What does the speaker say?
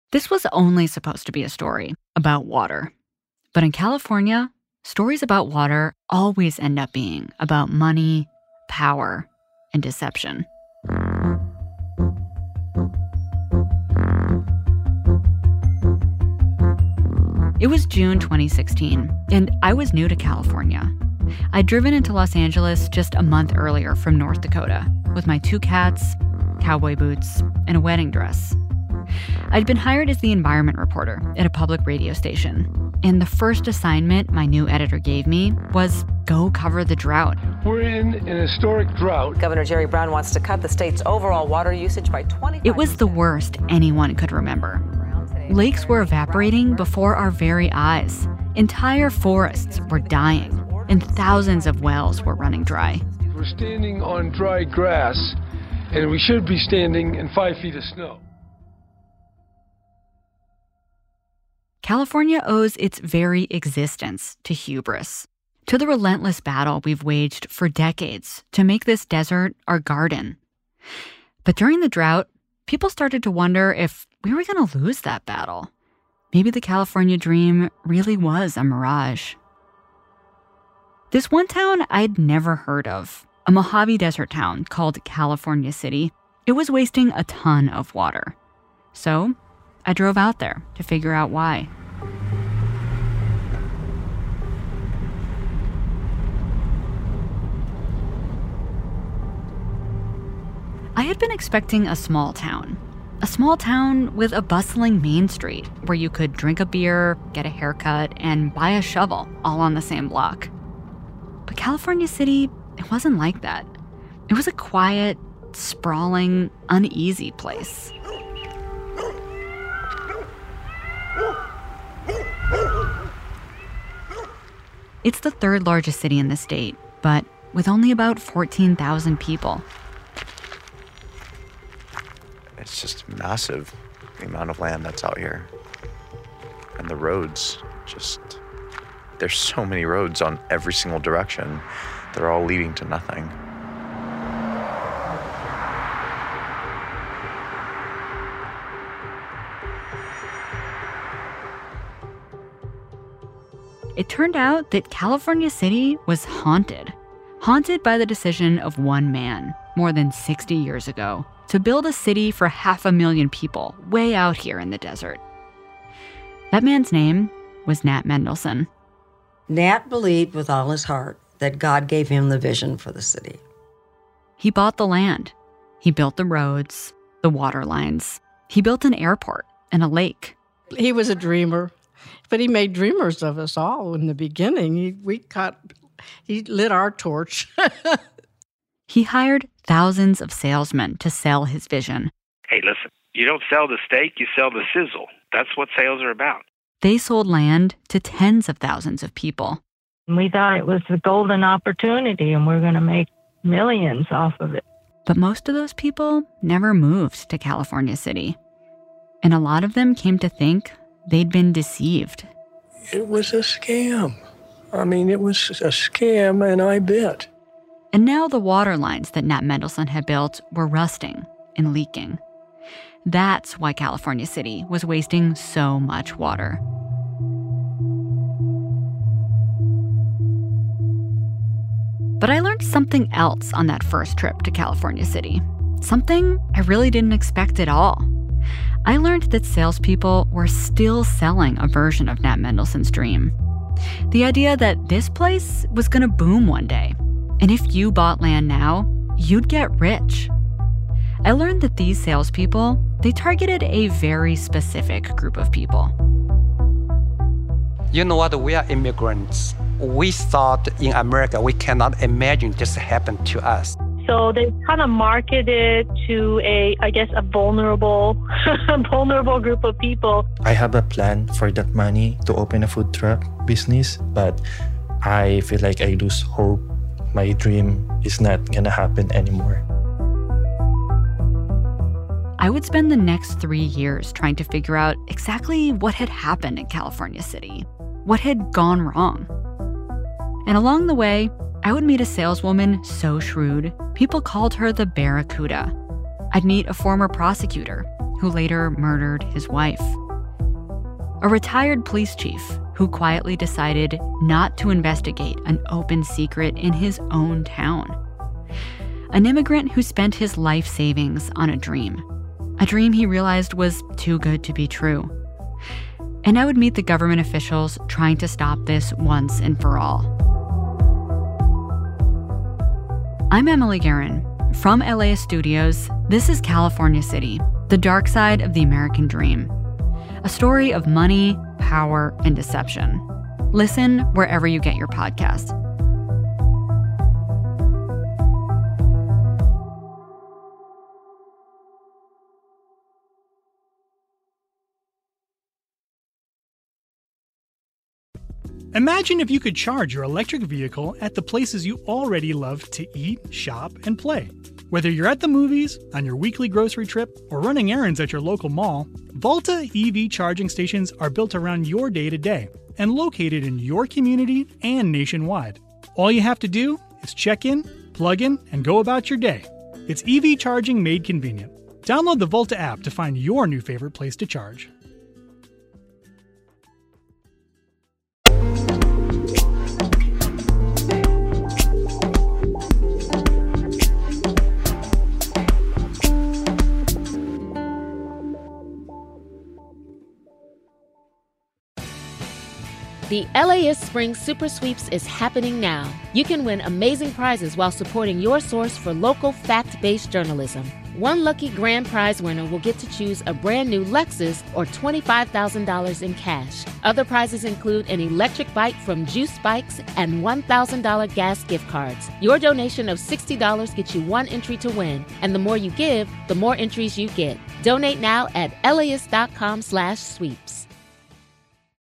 This was only supposed to be a story about water. But in California, stories about water always end up being about money, power, and deception. It was June 2016, and I was new to California. I'd driven into Los Angeles just a month earlier from North Dakota with my 2 cats, cowboy boots, and a wedding dress. I'd been hired as the environment reporter at a public radio station, and the first assignment my new editor gave me was go cover the drought. We're in an historic drought. Governor Jerry Brown wants to cut the state's overall water usage by 25%. It was the worst anyone could remember. Lakes were evaporating before our very eyes. Entire forests were dying, and thousands of wells were running dry. We're standing on dry grass, and we should be standing in 5 feet of snow. California owes its very existence to hubris, to the relentless battle we've waged for decades to make this desert our garden. But during the drought, people started to wonder if we were going to lose that battle. Maybe the California dream really was a mirage. This one town I'd never heard of, a Mojave Desert town called California City, it was wasting a ton of water. So I drove out there to figure out why. I had been expecting a small town with a bustling main street where you could drink a beer, get a haircut, and buy a shovel all on the same block. But California City, it wasn't like that. It was a quiet, sprawling, uneasy place. It's the 3rd largest city in the state, but with only about 14,000 people. It's just massive, the amount of land that's out here. And the roads, there's so many roads on every single direction. They're all leading to nothing. It turned out that California City was haunted by the decision of one man more than 60 years ago to build a city for 500,000 people way out here in the desert. That man's name was Nat Mendelsohn. Nat believed with all his heart that God gave him the vision for the city. He bought the land. He built the roads, the water lines. He built an airport and a lake. He was a dreamer, but he made dreamers of us all in the beginning. He lit our torch. He hired thousands of salesmen to sell his vision. Hey, listen, you don't sell the steak, you sell the sizzle. That's what sales are about. They sold land to tens of thousands of people. We thought it was the golden opportunity and we're going to make millions off of it. But most of those people never moved to California City. And a lot of them came to think they'd been deceived. It was a scam. It was a scam, and I bet. And now the water lines that Nat Mendelsohn had built were rusting and leaking. That's why California City was wasting so much water. But I learned something else on that first trip to California City. Something I really didn't expect at all. I learned that salespeople were still selling a version of Nat Mendelsohn's dream. The idea that this place was going to boom one day. And if you bought land now, you'd get rich. I learned that these salespeople, they targeted a very specific group of people. You know what? We are immigrants. We thought in America, we cannot imagine this happened to us. So they kind of marketed to a vulnerable group of people. I have a plan for that money to open a food truck business, but I feel like I lose hope. My dream is not gonna happen anymore. I would spend the next 3 years trying to figure out exactly what had happened in California City, what had gone wrong. And along the way, I would meet a saleswoman so shrewd, people called her the Barracuda. I'd meet a former prosecutor, who later murdered his wife. A retired police chief who quietly decided not to investigate an open secret in his own town. An immigrant who spent his life savings on a dream he realized was too good to be true. And I would meet the government officials trying to stop this once and for all. I'm Emily Guerin. From LAist Studios, this is California City, the dark side of the American dream. A story of money, power, and deception. Listen wherever you get your podcasts. Imagine if you could charge your electric vehicle at the places you already love to eat, shop, and play. Whether you're at the movies, on your weekly grocery trip, or running errands at your local mall, Volta EV charging stations are built around your day-to-day and located in your community and nationwide. All you have to do is check in, plug in, and go about your day. It's EV charging made convenient. Download the Volta app to find your new favorite place to charge. The LAist Spring Super Sweeps is happening now. You can win amazing prizes while supporting your source for local fact-based journalism. One lucky grand prize winner will get to choose a brand new Lexus or $25,000 in cash. Other prizes include an electric bike from Juice Bikes and $1,000 gas gift cards. Your donation of $60 gets you one entry to win, and the more you give, the more entries you get. Donate now at LAist.com/sweeps.